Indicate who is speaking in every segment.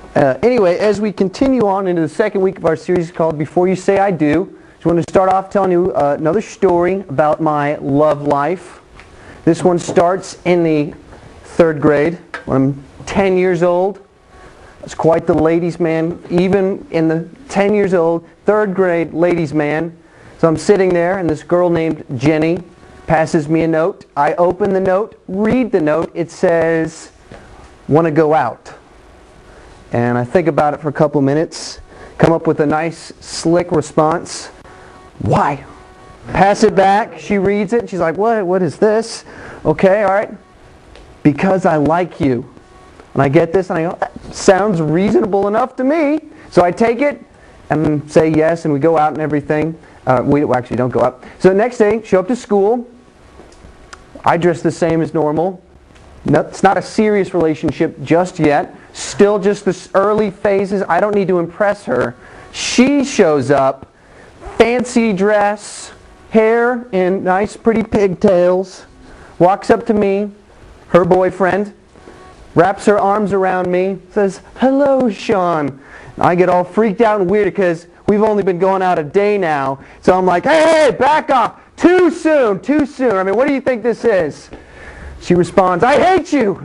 Speaker 1: Anyway, as we continue on into the second week of our series called Before You Say I Do, I just want to start off telling you another story about my love life. This one starts in the 3rd grade when I'm 10 years old. I was quite the ladies' man, even in the 10 years old, 3rd grade ladies' man. So I'm sitting there and this girl named Jenny passes me a note. I open the note, read the note. It says, "Want to go out?" And I think about it for a couple minutes, come up with a nice, slick response. "Why?" Pass it back. She reads it. And she's like, What is this? Okay, all right. "Because I like you." And I get this, and I go, "That sounds reasonable enough to me." So I take it and say yes, and we go out and everything. We actually don't go out. So the next day, show up to school. I dress the same as normal. No, it's not a serious relationship just yet. Still just the early phases. I don't need to impress her. She shows up, fancy dress, hair in nice pretty pigtails, walks up to me, her boyfriend, wraps her arms around me, says, "Hello, Sean." I get all freaked out and weird because we've only been going out a day now. So I'm like, hey, back off. Too soon, too soon. I mean, what do you think this is? She responds, "I hate you."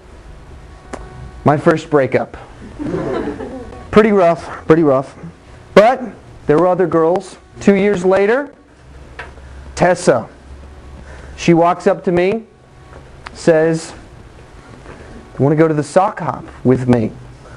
Speaker 1: My first breakup. Pretty rough, pretty rough. But there were other girls. 2 years later, Tessa. She walks up to me, says, "You want to go to the sock hop with me?"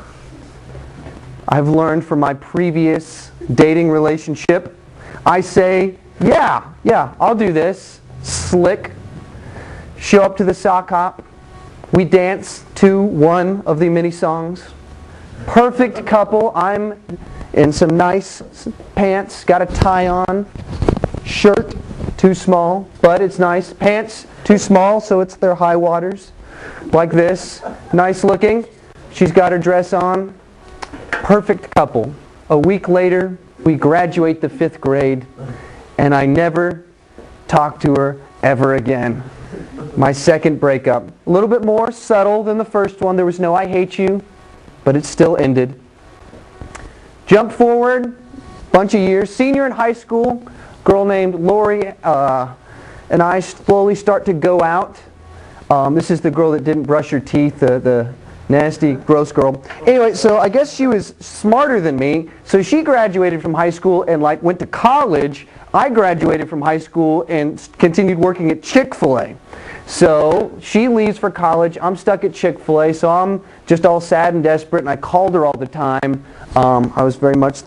Speaker 1: I've learned from my previous dating relationship. I say, yeah, I'll do this. Slick. Show up to the sock hop. We dance to one of the mini songs. Perfect couple. I'm in some nice pants, got a tie on. Shirt, too small, but it's nice. Pants, too small, so it's their high waters. Like this. Nice looking. She's got her dress on. Perfect couple. A week later, we graduate the 5th grade, and I never talked to her ever again. My second breakup. A little bit more subtle than the first one. There was no "I hate you," but it still ended. Jump forward, bunch of years. Senior in high school, girl named Lori and I slowly start to go out. This is the girl that didn't brush her teeth, the nasty, gross girl. Anyway, so I guess she was smarter than me. So she graduated from high school and went to college. I graduated from high school and continued working at Chick-fil-A. So she leaves for college. I'm stuck at Chick-fil-A, so I'm just all sad and desperate, and I called her all the time. I was very much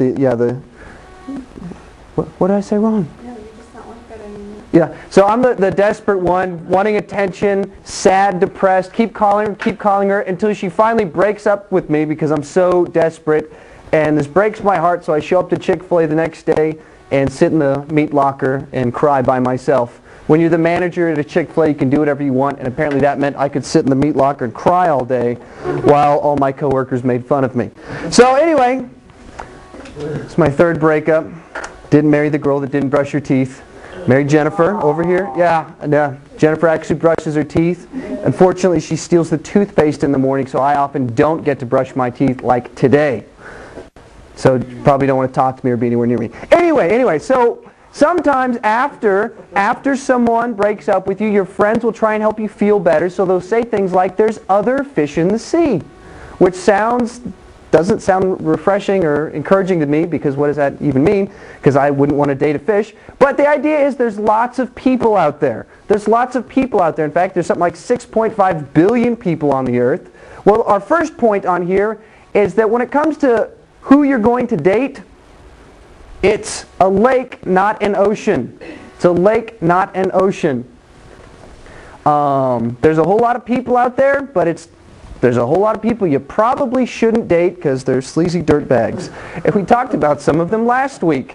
Speaker 1: what did I say wrong?
Speaker 2: No, you're just not like that anymore.
Speaker 1: Yeah, so I'm the desperate one, wanting attention, sad, depressed, keep calling her until she finally breaks up with me because I'm so desperate. And this breaks my heart, so I show up to Chick-fil-A the next day and sit in the meat locker and cry by myself. When you're the manager at a Chick-fil-A, you can do whatever you want, and apparently that meant I could sit in the meat locker and cry all day while all my coworkers made fun of me. So anyway, it's my 3rd breakup. Didn't marry the girl that didn't brush her teeth. Married Jennifer over here. Yeah. Jennifer actually brushes her teeth. Unfortunately, she steals the toothpaste in the morning, so I often don't get to brush my teeth like today. So you probably don't want to talk to me or be anywhere near me. Anyway, so sometimes after someone breaks up with you, your friends will try and help you feel better, so they'll say things like, "There's other fish in the sea," which doesn't sound refreshing or encouraging to me, because what does that even mean? Because I wouldn't want to date a fish. But the idea is there's lots of people out there. There's lots of people out there. In fact, there's something like 6.5 billion people on the earth. Well, our first point on here is that when it comes to who you're going to date, it's a lake, not an ocean. It's a lake, not an ocean. There's a whole lot of people out there, but there's a whole lot of people you probably shouldn't date because they're sleazy dirtbags. And we talked about some of them last week.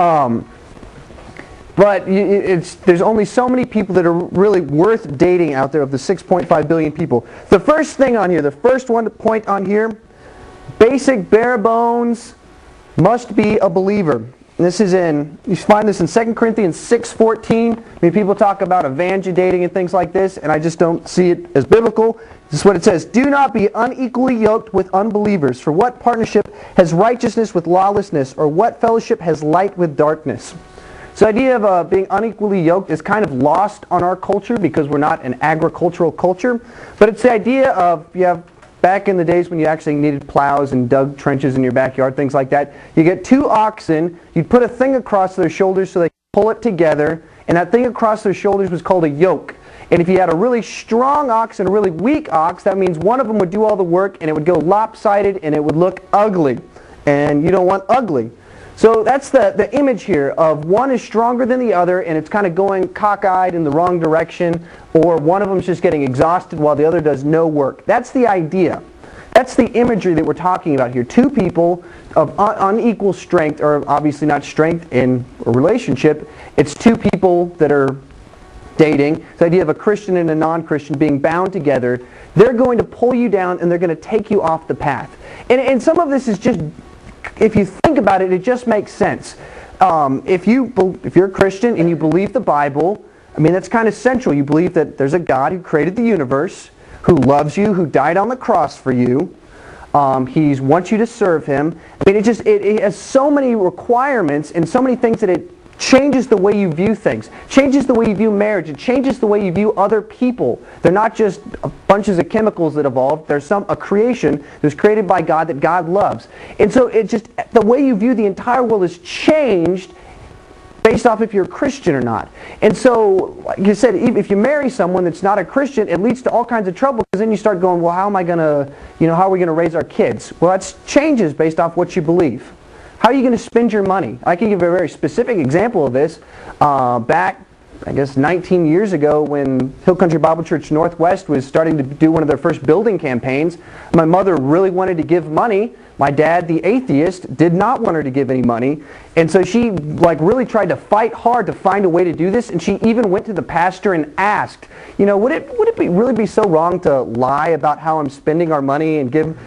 Speaker 1: But there's only so many people that are really worth dating out there of the 6.5 billion people. The first thing on here, the first point on here, basic bare bones, must be a believer. This is you find this in 2 Corinthians 6:14. I mean, people talk about evangel dating and things like this, and I just don't see it as biblical. This is what it says. Do not be unequally yoked with unbelievers. For what partnership has righteousness with lawlessness, or what fellowship has light with darkness? So the idea of being unequally yoked is kind of lost on our culture because we're not an agricultural culture. But it's the idea of, back in the days when you actually needed plows and dug trenches in your backyard, things like that, you get two oxen, you'd put a thing across their shoulders so they could pull it together, and that thing across their shoulders was called a yoke. And if you had a really strong ox and a really weak ox, that means one of them would do all the work and it would go lopsided and it would look ugly. And you don't want ugly. So that's the image here of one is stronger than the other and it's kind of going cockeyed in the wrong direction, or one of them is just getting exhausted while the other does no work. That's the idea. That's the imagery that we're talking about here. Two people of unequal strength, or obviously not strength in a relationship. It's two people that are dating. The idea of a Christian and a non-Christian being bound together. They're going to pull you down and they're going to take you off the path. And some of this is just, if you think about it, it just makes sense. If you're a Christian and you believe the Bible, I mean, that's kind of central. You believe that there's a God who created the universe, who loves you, who died on the cross for you. He wants you to serve Him. I mean, it has so many requirements and so many things that it changes the way you view things, changes the way you view marriage, it changes the way you view other people. They're not just bunches of chemicals that evolved. There's a creation that was created by God that God loves. And so the way you view the entire world is changed based off if you're a Christian or not. And so, like you said, if you marry someone that's not a Christian, it leads to all kinds of trouble, because then you start going, well, how are we going to raise our kids? Well, that changes based off what you believe. How are you going to spend your money? I can give a very specific example of this. Back, I guess, 19 years ago, when Hill Country Bible Church Northwest was starting to do one of their first building campaigns, my mother really wanted to give money. My dad, the atheist, did not want her to give any money. And so she really tried to fight hard to find a way to do this. And she even went to the pastor and asked, would it really be so wrong to lie about how I'm spending our money and give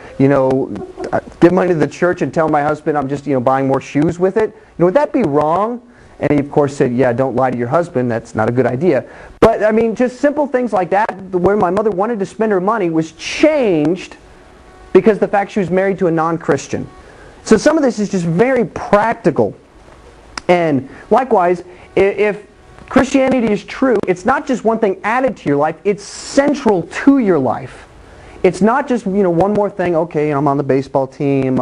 Speaker 1: money to the church and tell my husband I'm just buying more shoes with it? Would that be wrong? And he, of course, said, yeah, don't lie to your husband. That's not a good idea. But, I mean, just simple things like that, where my mother wanted to spend her money, was changed because the fact she was married to a non-Christian. So some of this is just very practical. And likewise, if Christianity is true, it's not just one thing added to your life, it's central to your life. It's not just, one more thing, okay, I'm on the baseball team,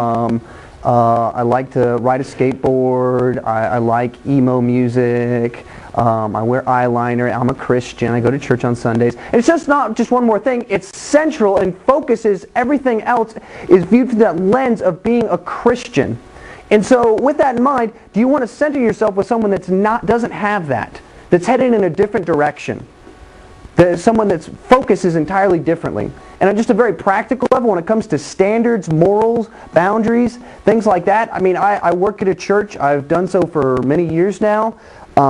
Speaker 1: I like to ride a skateboard, I like emo music, I wear eyeliner, I'm a Christian, I go to church on Sundays. And it's just not just one more thing, it's central and focuses, everything else is viewed through that lens of being a Christian. And so with that in mind, do you want to center yourself with someone doesn't have that, that's headed in a different direction? Someone that's focuses entirely differently. And on just a very practical level, when it comes to standards, morals, boundaries, things like that, I mean, I work at a church. I've done so for many years now.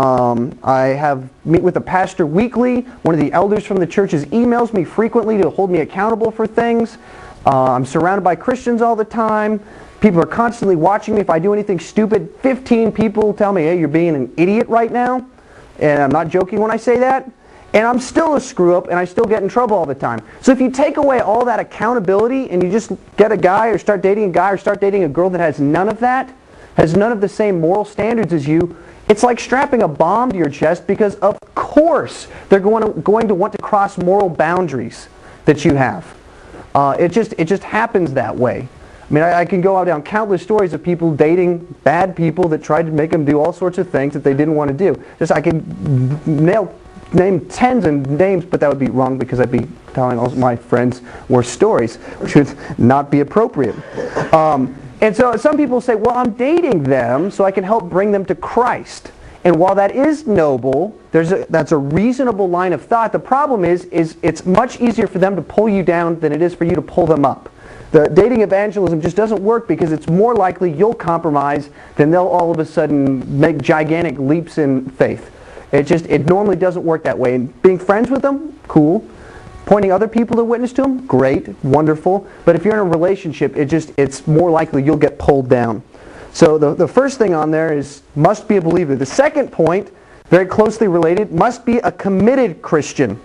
Speaker 1: I meet with a pastor weekly. One of the elders from the churches emails me frequently to hold me accountable for things. I'm surrounded by Christians all the time. People are constantly watching me. If I do anything stupid, 15 people tell me, hey, you're being an idiot right now. And I'm not joking when I say that. And I'm still a screw-up, and I still get in trouble all the time. So if you take away all that accountability and you just get a guy or start dating a guy or start dating a girl that has none of that, has none of the same moral standards as you, it's like strapping a bomb to your chest, because of course they're going to want to cross moral boundaries that you have. It just happens that way. I mean, I can go out down countless stories of people dating bad people that tried to make them do all sorts of things that they didn't want to do. I could name tens of names, but that would be wrong because I'd be telling all my friends worse stories, which would not be appropriate. And so some people say, well, I'm dating them so I can help bring them to Christ. And while that is noble, that's a reasonable line of thought, the problem is it's much easier for them to pull you down than it is for you to pull them up. The dating evangelism just doesn't work because it's more likely you'll compromise than they'll all of a sudden make gigantic leaps in faith. It normally doesn't work that way. And being friends with them, cool. Pointing other people to witness to them, great, wonderful. But if you're in a relationship, it's more likely you'll get pulled down. So the first thing on there is must be a believer. The second point, very closely related, must be a committed Christian.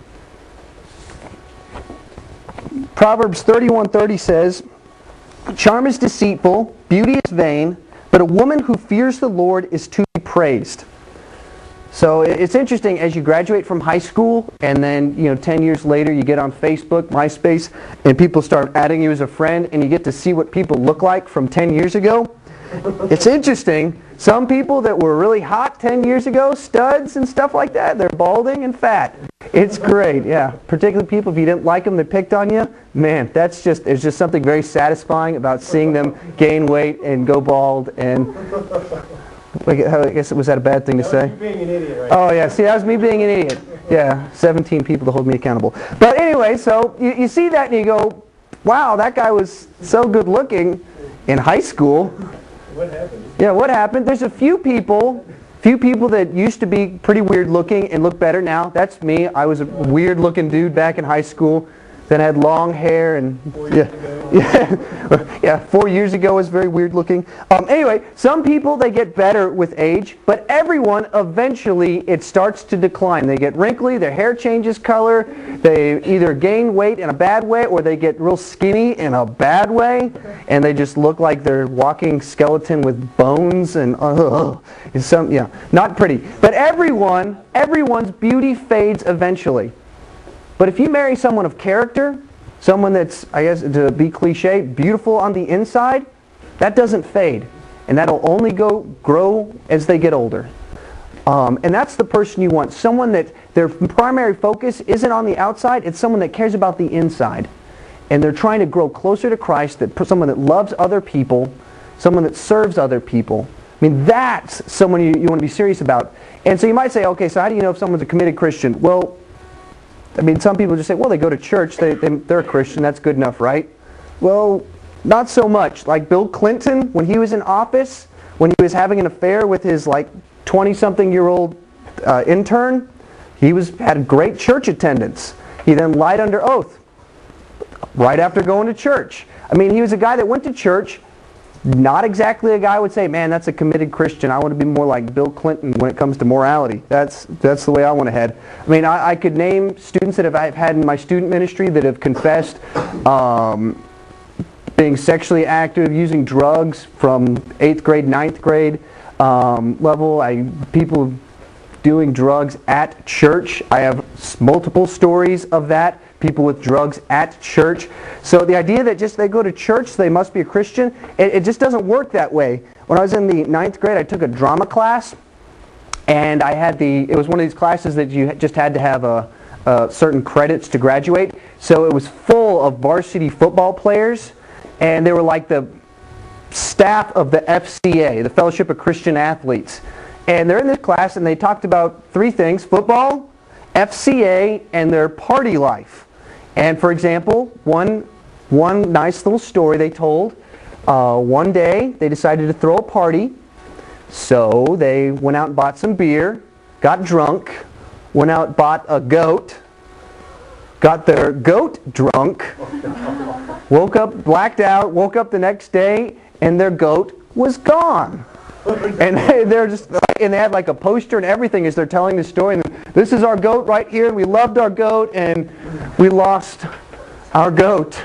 Speaker 1: Proverbs 31:30 says, "Charm is deceitful, beauty is vain, but a woman who fears the Lord is to be praised." So it's interesting, as you graduate from high school and then 10 years later you get on Facebook, MySpace, and people start adding you as a friend and you get to see what people look like from 10 years ago. It's interesting. Some people that were really hot 10 years ago, studs and stuff like that, they're balding and fat. It's great, yeah. Particularly people, if you didn't like them, they picked on you. Man, there's just something very satisfying about seeing them gain weight and go bald. And I guess was that a bad thing to say?
Speaker 3: You being an idiot, right?
Speaker 1: Oh yeah, see, that was me being an idiot. Yeah, 17 people to hold me accountable. But anyway, so you see that and you go, wow, that guy was so good looking in high school.
Speaker 3: What happened?
Speaker 1: Yeah, what happened? There's a few people that used to be pretty weird looking and look better now. That's me. I was a weird looking dude back in high school. Then I had long hair and 4 years ago was very weird looking. Anyway, some people, they get better with age, but everyone eventually it starts to decline. They get wrinkly, their hair changes color, they either gain weight in a bad way or they get real skinny in a bad way, and they just look like they're walking skeleton with bones and not pretty. But everyone's beauty fades eventually. But if you marry someone of character, someone that's, I guess to be cliche, beautiful on the inside, that doesn't fade. And that'll only grow as they get older. And that's the person you want. Someone that their primary focus isn't on the outside, it's someone that cares about the inside. And they're trying to grow closer to Christ, someone that loves other people, someone that serves other people. I mean, that's someone you want to be serious about. And so you might say, okay, so how do you know if someone's a committed Christian? Well, I mean, some people just say, well, they go to church, they're a Christian, that's good enough, right? Well, not so much. Like Bill Clinton, when he was in office, when he was having an affair with his 20-something-year-old intern, he had great church attendance. He then lied under oath right after going to church. I mean, he was a guy that went to church, not exactly a guy I would say, man, that's a committed Christian. I want to be more like Bill Clinton when it comes to morality. That's the way I want to head. I mean, I could name students that I've had in my student ministry that have confessed being sexually active, using drugs from 8th grade, 9th grade level. People doing drugs at church. I have multiple stories of that. People with drugs at church. So the idea that just they go to church, so they must be a Christian, it just doesn't work that way. When I was in the 9th grade, I took a drama class, and it was one of these classes that you just had to have certain credits to graduate. So it was full of varsity football players, and they were like the staff of the FCA, the Fellowship of Christian Athletes. And they're in this class, and they talked about three things: football, FCA, and their party life. And for example, one nice little story they told, one day they decided to throw a party, so they went out and bought some beer, got drunk, went out and bought a goat, got their goat drunk, woke up, blacked out, woke up the next day, and their goat was gone. And they had like a poster and everything as they're telling the story. And this is our goat right here, and we loved our goat, and we lost our goat.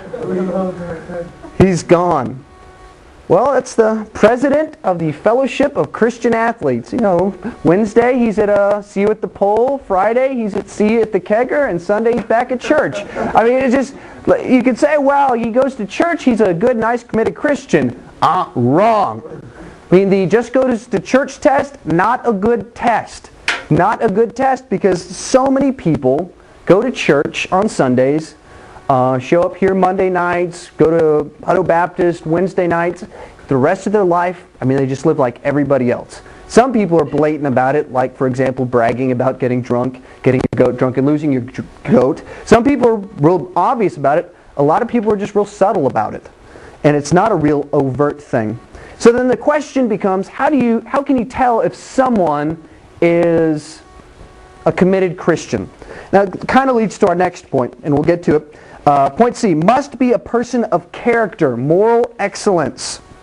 Speaker 1: He's gone. Well, that's the president of the Fellowship of Christian Athletes. Wednesday he's at See You at the Pole. Friday he's at See You at the Kegger, and Sunday he's back at church. I mean, it's just, you could say, well, he goes to church, he's a good, nice, committed Christian. Wrong. I mean, the just go to church test, not a good test. Not a good test, because so many people go to church on Sundays, show up here Monday nights, go to Hutto Baptist Wednesday nights. The rest of their life, I mean, they just live like everybody else. Some people are blatant about it, like, for example, bragging about getting drunk, getting your goat drunk and losing your goat. Some people are real obvious about it. A lot of people are just real subtle about it. And it's not a real overt thing. So then the question becomes, how can you tell if someone is a committed Christian? Now, it kind of leads to our next point, and we'll get to it. Point C, must be a person of character, moral excellence.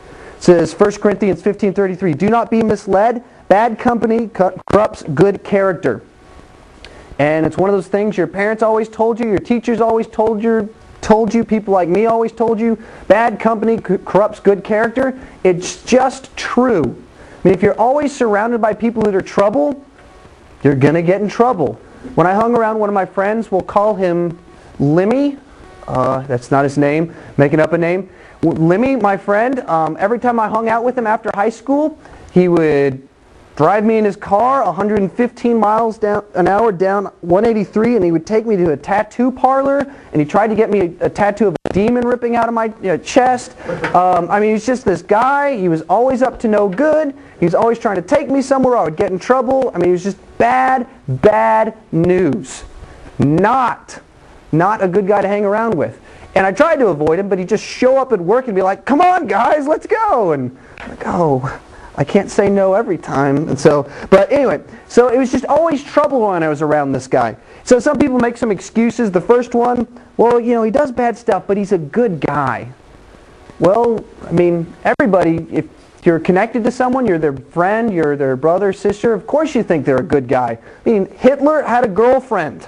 Speaker 1: says 1 Corinthians 15:33, do not be misled. Bad company corrupts good character. And it's one of those things your parents always told you, your teachers always told you, people like me always told you, bad company corrupts good character. It's just true. I mean, if you're always surrounded by people that are trouble, you're going to get in trouble. When I hung around one of my friends, we'll call him Limmy. That's not his name, making up a name. Limmy, my friend, every time I hung out with him after high school, he would drive me in his car 115 miles an hour down 183, and he would take me to a tattoo parlor, and he tried to get me a tattoo of a demon ripping out of my chest. I mean, he's just this guy. He was always up to no good. He was always trying to take me somewhere I would get in trouble. I mean, he was just bad, bad news. Not a good guy to hang around with. And I tried to avoid him, but he'd just show up at work and be like, come on, guys, let's go. And I'm like, oh, I can't say no every time. And so, but anyway, so it was just always trouble when I was around this guy. So some people make some excuses. The first one, well, he does bad stuff, but he's a good guy. Well, I mean, everybody, if you're connected to someone, you're their friend, you're their brother, sister, of course you think they're a good guy. I mean, Hitler had a girlfriend.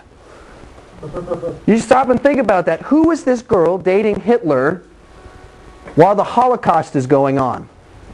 Speaker 1: You stop and think about that. Who was this girl dating Hitler while the Holocaust is going on?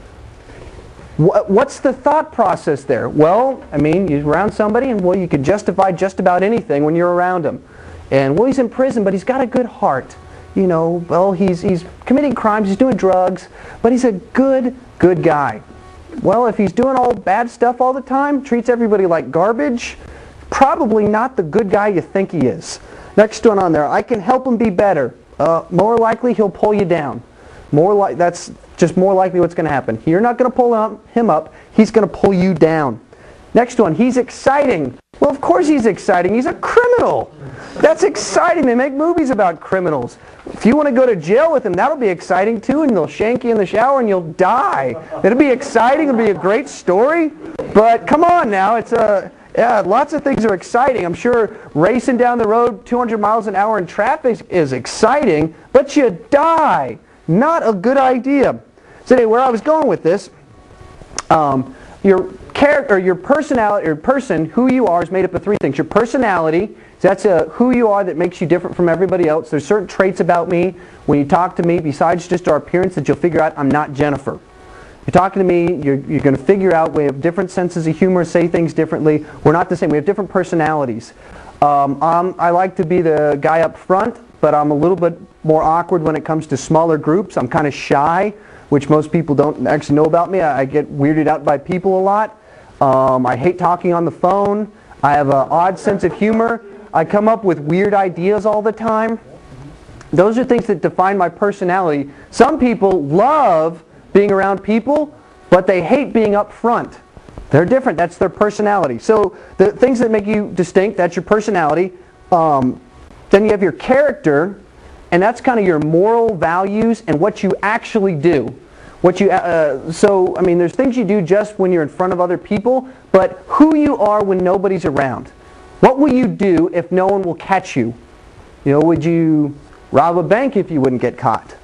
Speaker 1: What's the thought process there? Well, I mean, you're around somebody, and well, you can justify just about anything when you're around him. And well, he's in prison, but he's got a good heart. Well, he's committing crimes, he's doing drugs, but he's a good guy. Well, if he's doing all bad stuff all the time, treats everybody like garbage, probably not the good guy you think he is. Next one on there, I can help him be better. More likely he'll pull you down. That's just more likely what's going to happen. You're not going to pull him up, he's going to pull you down. Next one, he's exciting. Well, of course he's exciting. He's a criminal. That's exciting. They make movies about criminals. If you want to go to jail with him, that'll be exciting too, and they'll shank you in the shower and you'll die. It'll be exciting. It'll be a great story. But come on now, yeah, lots of things are exciting. I'm sure racing down the road 200 miles an hour in traffic is exciting, but you die. Not a good idea. So anyway, where I was going with this, your character, your personality, or person, who you are, is made up of three things. Your personality, that's who you are that makes you different from everybody else. There's certain traits about me, when you talk to me, besides just our appearance, that you'll figure out I'm not Jennifer. You're talking to me, you're going to figure out we have different senses of humor, say things differently. We're not the same. We have different personalities. I like to be the guy up front, but I'm a little bit more awkward when it comes to smaller groups. I'm kind of shy, which most people don't actually know about me. I get weirded out by people a lot. I hate talking on the phone. I have an odd sense of humor. I come up with weird ideas all the time. Those are things that define my personality. Some people love being around people, but they hate being up front. They're different. That's their personality. So the things that make you distinct, that's your personality. Then you have your character, and that's kind of your moral values and what you actually do. So, I mean, there's things you do just when you're in front of other people, but who you are when nobody's around. What will you do if no one will catch you? Would you rob a bank if you wouldn't get caught?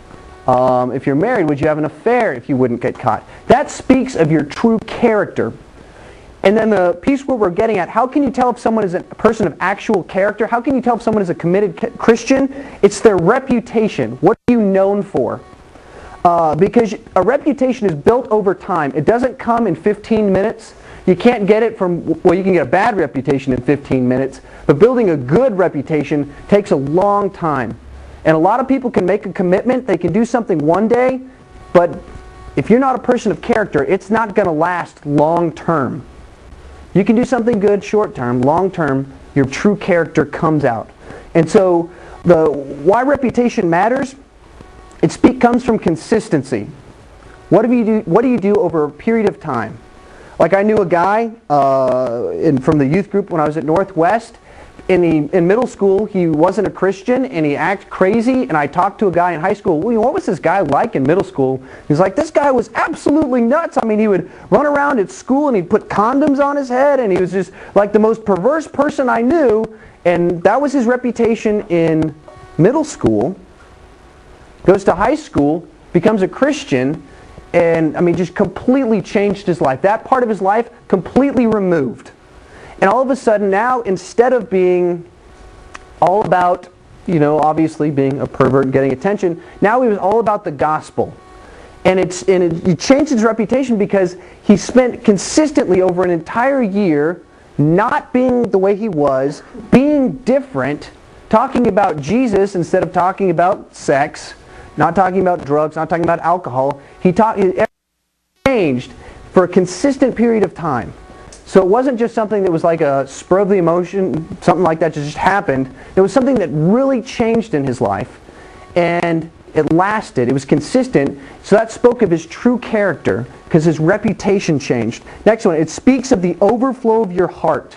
Speaker 1: If you're married, would you have an affair if you wouldn't get caught? That speaks of your true character. And then the piece where we're getting at, how can you tell if someone is a person of actual character? How can you tell if someone is a committed Christian? It's their reputation. What are you known for? Because a reputation is built over time. It doesn't come in 15 minutes. You can't get it well, you can get a bad reputation in 15 minutes, but building a good reputation takes a long time. And a lot of people can make a commitment, they can do something one day, but if you're not a person of character, it's not going to last long term. You can do something good short term, long term, your true character comes out. And so, why reputation matters, comes from consistency. What do you do over a period of time? Like I knew a guy from the youth group when I was at Northwest. In middle school, he wasn't a Christian, and he acted crazy, and I talked to a guy in high school, well, what was this guy like in middle school? He's like, this guy was absolutely nuts. I mean, he would run around at school, and he'd put condoms on his head, and he was just like the most perverse person I knew, and that was his reputation in middle school. Goes to high school, becomes a Christian, And, I mean, just completely changed his life. That part of his life completely removed. And all of a sudden now, instead of being all about, obviously being a pervert and getting attention, now he was all about the gospel. And he changed his reputation because he spent consistently over an entire year not being the way he was, being different, talking about Jesus instead of talking about sex, not talking about drugs, not talking about alcohol. He changed for a consistent period of time. So it wasn't just something that was like a spur of the emotion, something like that just happened. It was something that really changed in his life. And it lasted. It was consistent. So that spoke of his true character because his reputation changed. Next one, it speaks of the overflow of your heart.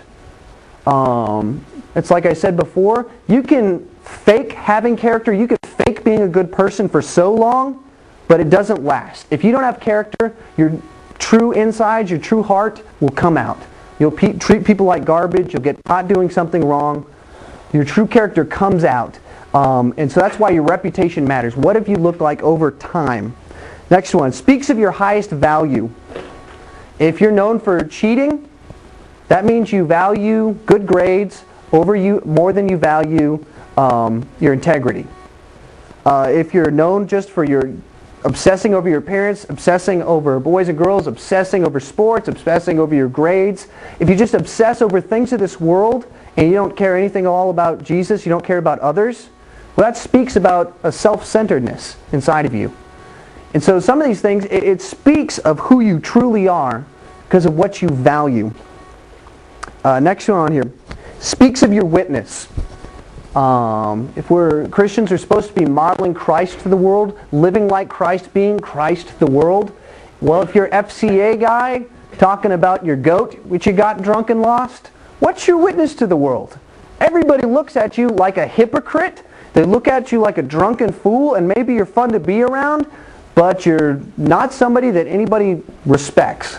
Speaker 1: It's like I said before, you can fake having character, you can fake being a good person for so long, but it doesn't last. If you don't have character, your true insides, your true heart will come out. You'll treat people like garbage, you'll get caught doing something wrong. Your true character comes out. And so that's why your reputation matters. What have you looked like over time? Next one, speaks of your highest value. If you're known for cheating, that means you value good grades more than you value your integrity. If you're known just for your obsessing over your parents, obsessing over boys and girls, obsessing over sports, obsessing over your grades, if you just obsess over things of this world and you don't care anything at all about Jesus, you don't care about others, well, that speaks about a self-centeredness inside of you. And so some of these things, it speaks of who you truly are because of what you value. Next one on here. Speaks of your witness. If Christians are supposed to be modeling Christ to the world, living like Christ, being Christ to the world, well, if you're FCA guy talking about your goat, which you got drunk and lost, what's your witness to the world? Everybody looks at you like a hypocrite. They look at you like a drunken fool, and maybe you're fun to be around, but you're not somebody that anybody respects.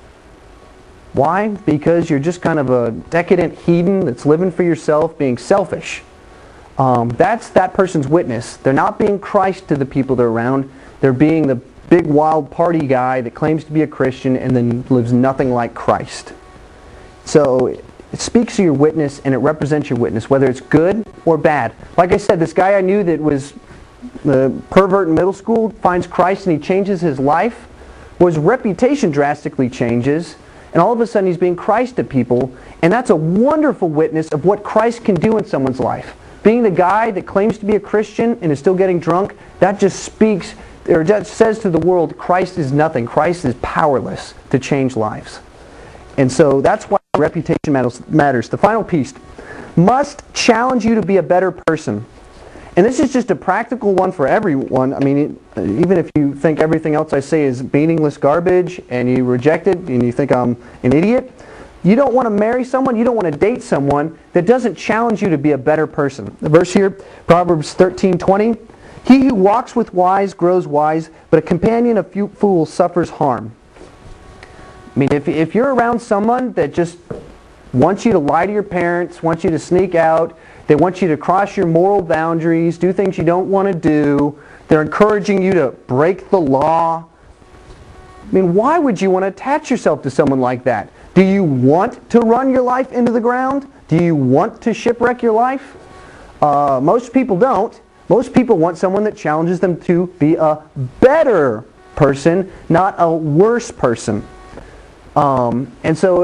Speaker 1: Why? Because you're just kind of a decadent heathen that's living for yourself, being selfish. That's that person's witness. They're not being Christ to the people they're around. They're being the big wild party guy that claims to be a Christian and then lives nothing like Christ. So it speaks to your witness and it represents your witness, whether it's good or bad. Like I said, this guy I knew that was the pervert in middle school finds Christ and he changes his life. Well, his reputation drastically changes. And all of a sudden he's being Christ to people. And that's a wonderful witness of what Christ can do in someone's life. Being the guy that claims to be a Christian and is still getting drunk, that just speaks, or that says to the world, Christ is nothing. Christ is powerless to change lives. And so that's why reputation matters. The final piece, must challenge you to be a better person. And this is just a practical one for everyone. I mean, even if you think everything else I say is meaningless garbage and you reject it and you think I'm an idiot, you don't want to marry someone, you don't want to date someone that doesn't challenge you to be a better person. The verse here, Proverbs 13:20, he who walks with wise grows wise, but a companion of fools suffers harm. I mean, if you're around someone that just wants you to lie to your parents, wants you to sneak out, they want you to cross your moral boundaries, do things you don't want to do, they're encouraging you to break the law. I mean, why would you want to attach yourself to someone like that? Do you want to run your life into the ground? Do you want to shipwreck your life? Most people don't. Most people want someone that challenges them to be a better person, not a worse person. And so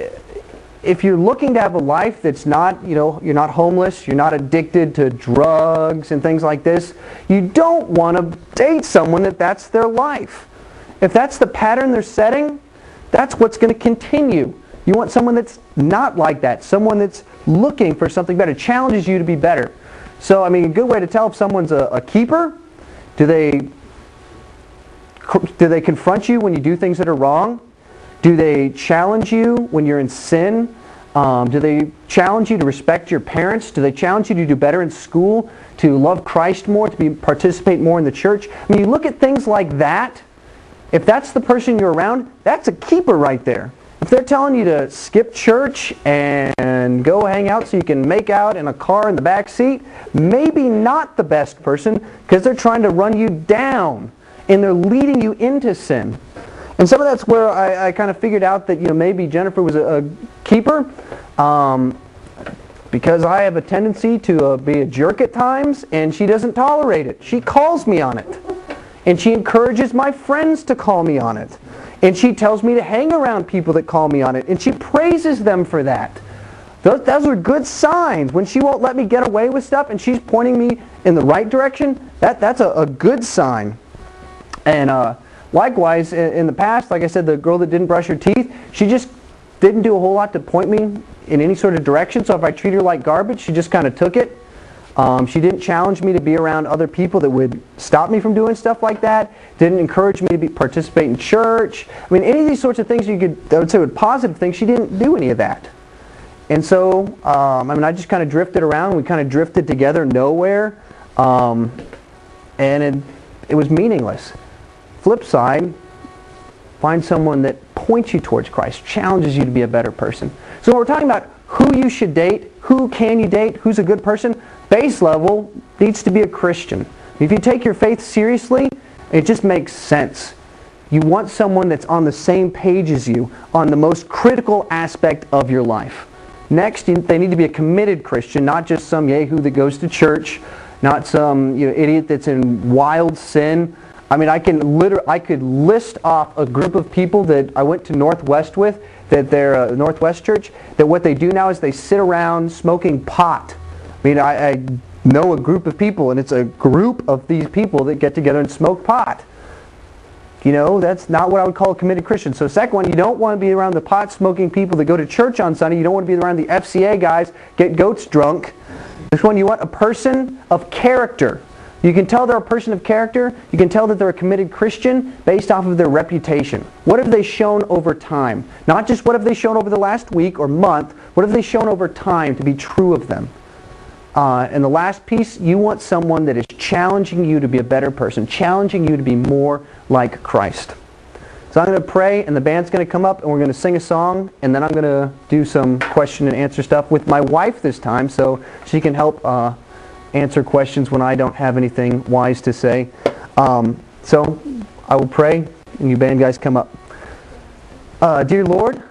Speaker 1: if you're looking to have a life that's not, you're not homeless, you're not addicted to drugs and things like this, you don't want to date someone that's their life. If that's the pattern they're setting, that's what's going to continue. You want someone that's not like that, someone that's looking for something better, challenges you to be better. So, I mean, a good way to tell if someone's a keeper, do they confront you when you do things that are wrong? Do they challenge you when you're in sin? Do they challenge you to respect your parents? Do they challenge you to do better in school, to love Christ more, to participate more in the church? I mean, you look at things like that. If that's the person you're around, that's a keeper right there. If they're telling you to skip church and go hang out so you can make out in a car in the back seat, maybe not the best person because they're trying to run you down. and they're leading you into sin. And some of that's where I kind of figured out that maybe Jennifer was a keeper, because I have a tendency to be a jerk at times, and she doesn't tolerate it. She calls me on it. And she encourages my friends to call me on it. And she tells me to hang around people that call me on it. And she praises them for that. Those are good signs. When she won't let me get away with stuff and she's pointing me in the right direction, that's a good sign. And likewise, in the past, like I said, the girl that didn't brush her teeth, she just didn't do a whole lot to point me in any sort of direction. So if I treat her like garbage, she just kind of took it. She didn't challenge me to be around other people that would stop me from doing stuff like that. Didn't encourage me to participate in church. I mean, any of these sorts of things I would say were positive things. She didn't do any of that. And so, I just kind of drifted around. We kind of drifted together nowhere. And it was meaningless. Flip side, find someone that points you towards Christ, challenges you to be a better person. So when we're talking about who you should date, who can you date, who's a good person, base level needs to be a Christian. If you take your faith seriously, it just makes sense. You want someone that's on the same page as you on the most critical aspect of your life. Next, they need to be a committed Christian, not just some yahoo that goes to church, not some idiot that's in wild sin. I mean, I could list off a group of people that I went to Northwest with, that they're Northwest Church, that what they do now is they sit around smoking pot. I mean, I know a group of people, and it's a group of these people that get together and smoke pot. That's not what I would call a committed Christian. So second one, you don't want to be around the pot-smoking people that go to church on Sunday. You don't want to be around the FCA guys, get goats drunk. This one, you want a person of character. You can tell they're a person of character. You can tell that they're a committed Christian based off of their reputation. What have they shown over time? Not just what have they shown over the last week or month. What have they shown over time to be true of them? And the last piece, you want someone that is challenging you to be a better person, challenging you to be more like Christ. So I'm going to pray, and the band's going to come up, and we're going to sing a song, and then I'm going to do some question and answer stuff with my wife this time, so she can help answer questions when I don't have anything wise to say. So I will pray, and you band guys come up. Dear Lord,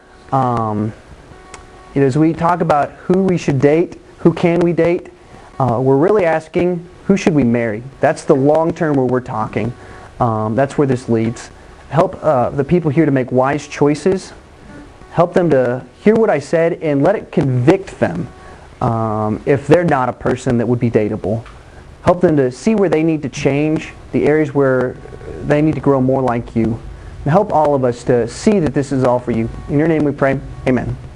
Speaker 1: as we talk about who we should date, who can we date, we're really asking, who should we marry? That's the long term where we're talking. That's where this leads. Help the people here to make wise choices. Help them to hear what I said and let it convict them if they're not a person that would be dateable. Help them to see where they need to change, the areas where they need to grow more like you. And help all of us to see that this is all for you. In your name we pray. Amen.